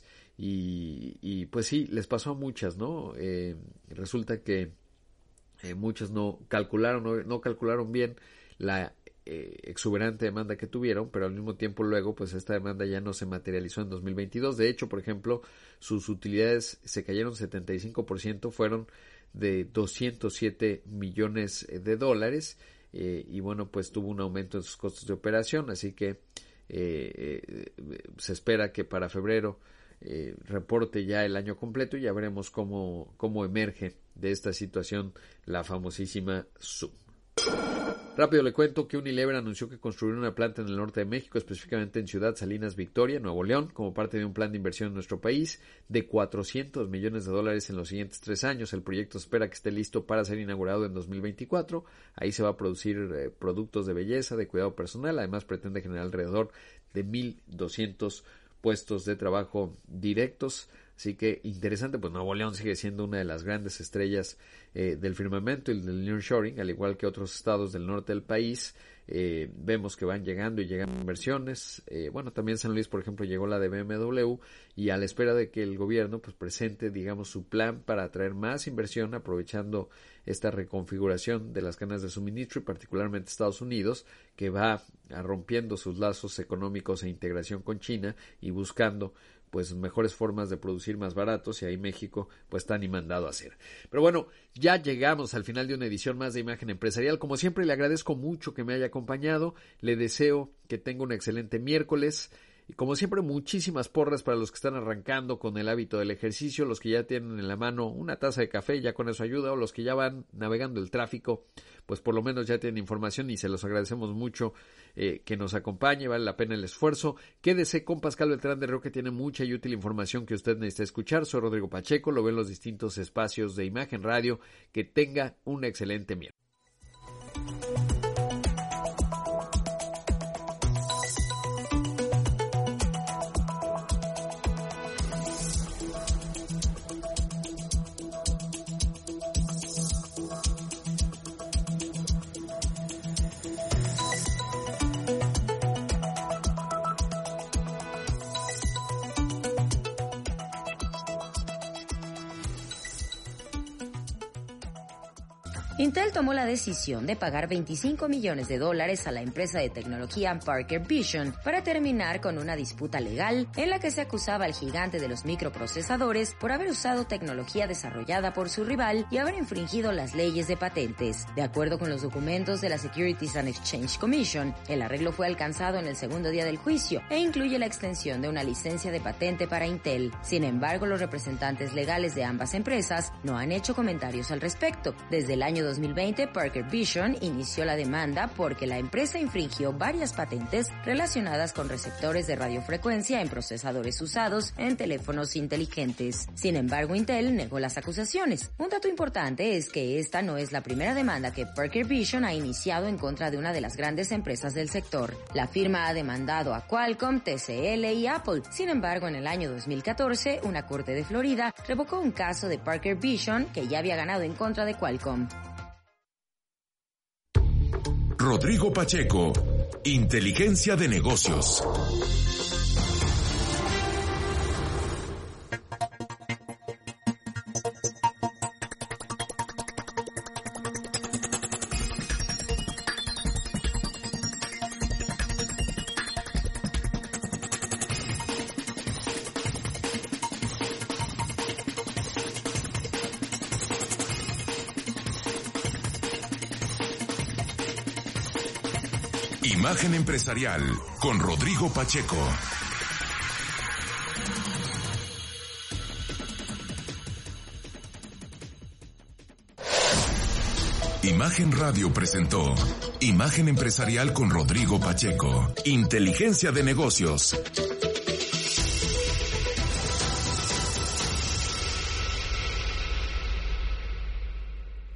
Y, y pues sí, les pasó a muchas, ¿no? Eh, resulta que eh, muchas no calcularon, no, no calcularon bien la eh, exuberante demanda que tuvieron, pero al mismo tiempo luego pues esta demanda ya no se materializó en dos mil veintidós. De hecho, por ejemplo, sus utilidades se cayeron setenta y cinco por ciento, fueron de doscientos siete millones de dólares, eh, y bueno, pues tuvo un aumento en sus costos de operación, así que eh, eh, se espera que para febrero eh, reporte ya el año completo, y ya veremos cómo, cómo emerge de esta situación la famosísima Zoom. Rápido le cuento que Unilever anunció que construirá una planta en el norte de México, específicamente en Ciudad Salinas Victoria, Nuevo León, como parte de un plan de inversión en nuestro país de cuatrocientos millones de dólares en los siguientes tres años. El proyecto espera que esté listo para ser inaugurado en dos mil veinticuatro. Ahí se va a producir eh, productos de belleza, de cuidado personal. Además, pretende generar alrededor de mil doscientos puestos de trabajo directos. Así que interesante, pues Nuevo León sigue siendo una de las grandes estrellas eh, del firmamento y del nearshoring, al igual que otros estados del norte del país. Eh, vemos que van llegando y llegan inversiones. Eh, bueno, también San Luis, por ejemplo, llegó la de B M W, y a la espera de que el gobierno pues presente, digamos, su plan para atraer más inversión, aprovechando esta reconfiguración de las cadenas de suministro y particularmente Estados Unidos, que va rompiendo sus lazos económicos e integración con China y buscando pues mejores formas de producir más baratos, y ahí México pues está ni mandado a hacer. Pero bueno, ya llegamos al final de una edición más de Imagen Empresarial. Como siempre, le agradezco mucho que me haya acompañado, le deseo que tenga un excelente miércoles, y como siempre, muchísimas porras para los que están arrancando con el hábito del ejercicio, los que ya tienen en la mano una taza de café, ya con eso ayuda, o los que ya van navegando el tráfico, pues por lo menos ya tienen información y se los agradecemos mucho eh, que nos acompañe, vale la pena el esfuerzo. Quédese con Pascal Beltrán de Río, que tiene mucha y útil información que usted necesita escuchar. Soy Rodrigo Pacheco, lo ven en los distintos espacios de Imagen Radio. Que tenga un excelente miércoles. Intel tomó la decisión de pagar veinticinco millones de dólares a la empresa de tecnología Parker Vision para terminar con una disputa legal en la que se acusaba al gigante de los microprocesadores por haber usado tecnología desarrollada por su rival y haber infringido las leyes de patentes. De acuerdo con los documentos de la Securities and Exchange Commission, el arreglo fue alcanzado en el segundo día del juicio e incluye la extensión de una licencia de patente para Intel. Sin embargo, los representantes legales de ambas empresas no han hecho comentarios al respecto. Desde el año dos mil veinte, Parker Vision inició la demanda porque la empresa infringió varias patentes relacionadas con receptores de radiofrecuencia en procesadores usados en teléfonos inteligentes. Sin embargo, Intel negó las acusaciones. Un dato importante es que esta no es la primera demanda que Parker Vision ha iniciado en contra de una de las grandes empresas del sector. La firma ha demandado a Qualcomm, T C L y Apple. Sin embargo, en el año dos mil catorce, una corte de Florida revocó un caso de Parker Vision que ya había ganado en contra de Qualcomm. Rodrigo Pacheco, Inteligencia de Negocios. Imagen Empresarial con Rodrigo Pacheco. Imagen Radio presentó Imagen Empresarial con Rodrigo Pacheco. Inteligencia de Negocios.